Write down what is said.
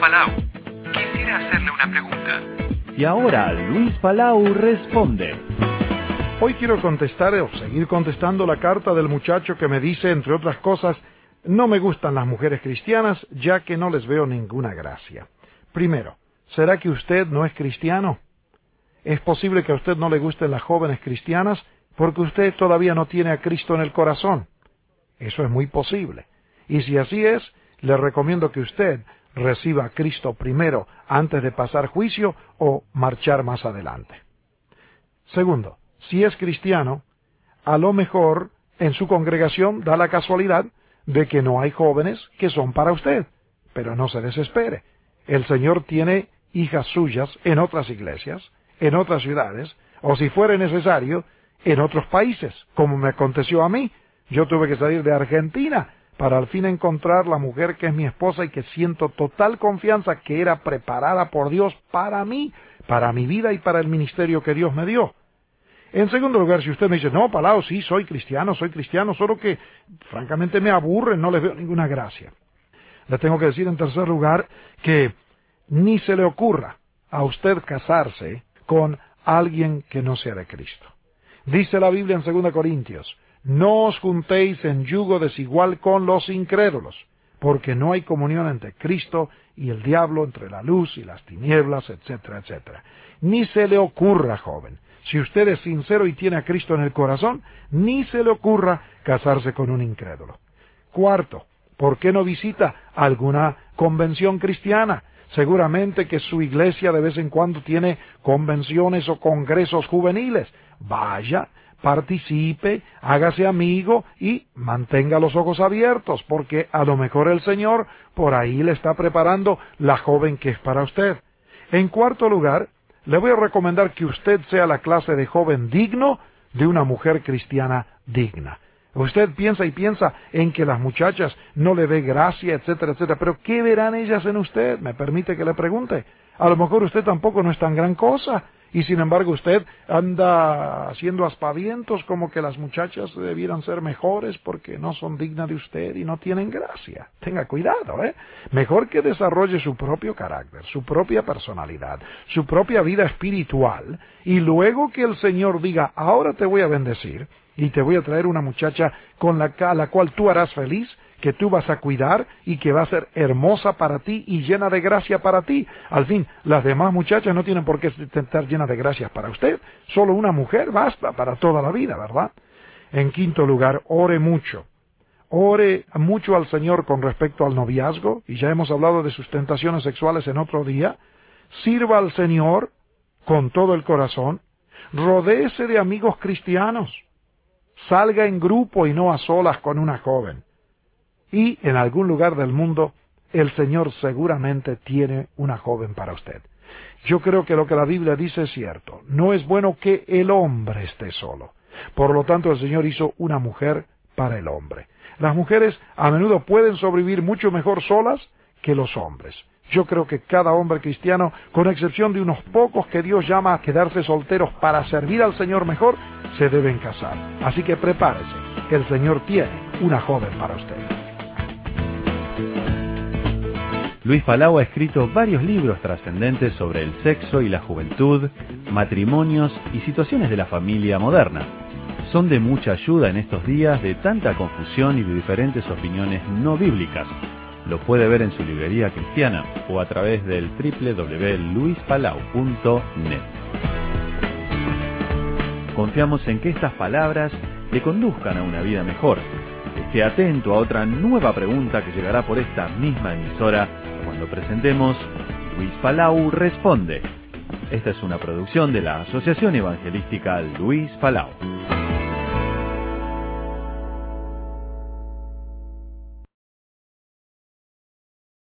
Palau. Quisiera hacerle una pregunta. Y ahora Luis Palau responde. Hoy quiero contestar o seguir contestando la carta del muchacho que me dice, entre otras cosas, no me gustan las mujeres cristianas ya que no les veo ninguna gracia. Primero, ¿será que usted no es cristiano? ¿Es posible que a usted no le gusten las jóvenes cristianas porque usted todavía no tiene a Cristo en el corazón? Eso es muy posible. Y si así es, le recomiendo que usted reciba a Cristo primero antes de pasar juicio o marchar más adelante. Segundo, si es cristiano, a lo mejor en su congregación da la casualidad de que no hay jóvenes que son para usted, pero no se desespere. El Señor tiene hijas suyas en otras iglesias, en otras ciudades, o si fuera necesario, en otros países, como me aconteció a mí. Yo tuve que salir de Argentina para al fin encontrar la mujer que es mi esposa y que siento total confianza que era preparada por Dios para mí, para mi vida y para el ministerio que Dios me dio. En segundo lugar, si usted me dice, no, Palau, sí, soy cristiano, solo que francamente me aburren, no les veo ninguna gracia. Le tengo que decir en tercer lugar que ni se le ocurra a usted casarse con alguien que no sea de Cristo. Dice la Biblia en 2 Corintios, no os juntéis en yugo desigual con los incrédulos, porque no hay comunión entre Cristo y el diablo, entre la luz y las tinieblas, etcétera, etcétera. Ni se le ocurra, joven, si usted es sincero y tiene a Cristo en el corazón, ni se le ocurra casarse con un incrédulo. Cuarto, ¿por qué no visita alguna convención cristiana? Seguramente que su iglesia de vez en cuando tiene convenciones o congresos juveniles. Vaya, participe, hágase amigo y mantenga los ojos abiertos, porque a lo mejor el Señor por ahí le está preparando la joven que es para usted. En cuarto lugar, le voy a recomendar que usted sea la clase de joven digno de una mujer cristiana digna. Usted piensa en que las muchachas no le ve gracia, etcétera, etcétera, pero ¿qué verán ellas en usted? ¿Me permite que le pregunte? A lo mejor usted tampoco no es tan gran cosa, y sin embargo usted anda haciendo aspavientos como que las muchachas debieran ser mejores porque no son dignas de usted y no tienen gracia. Tenga cuidado, ¿eh? Mejor que desarrolle su propio carácter, su propia personalidad, su propia vida espiritual, y luego que el Señor diga, ahora te voy a bendecir, y te voy a traer una muchacha a la cual tú harás feliz, que tú vas a cuidar y que va a ser hermosa para ti y llena de gracia para ti. Al fin, las demás muchachas no tienen por qué estar llenas de gracias para usted. Solo una mujer basta para toda la vida, ¿verdad? En quinto lugar, ore mucho. Ore mucho al Señor con respecto al noviazgo, y ya hemos hablado de sus tentaciones sexuales en otro día. Sirva al Señor con todo el corazón. Rodéese de amigos cristianos. Salga en grupo y no a solas con una joven. Y en algún lugar del mundo, el Señor seguramente tiene una joven para usted. Yo creo que lo que la Biblia dice es cierto. No es bueno que el hombre esté solo. Por lo tanto, el Señor hizo una mujer para el hombre. Las mujeres a menudo pueden sobrevivir mucho mejor solas que los hombres. Yo creo que cada hombre cristiano, con excepción de unos pocos que Dios llama a quedarse solteros para servir al Señor mejor, se deben casar. Así que prepárese, que el Señor tiene una joven para usted. Luis Palau ha escrito varios libros trascendentes sobre el sexo y la juventud, matrimonios y situaciones de la familia moderna. Son de mucha ayuda en estos días de tanta confusión y de diferentes opiniones no bíblicas. Lo puede ver en su librería cristiana o a través del www.luispalau.net. Confiamos en que estas palabras le conduzcan a una vida mejor. Esté atento a otra nueva pregunta que llegará por esta misma emisora cuando presentemos Luis Palau Responde. Esta es una producción de la Asociación Evangelística Luis Palau.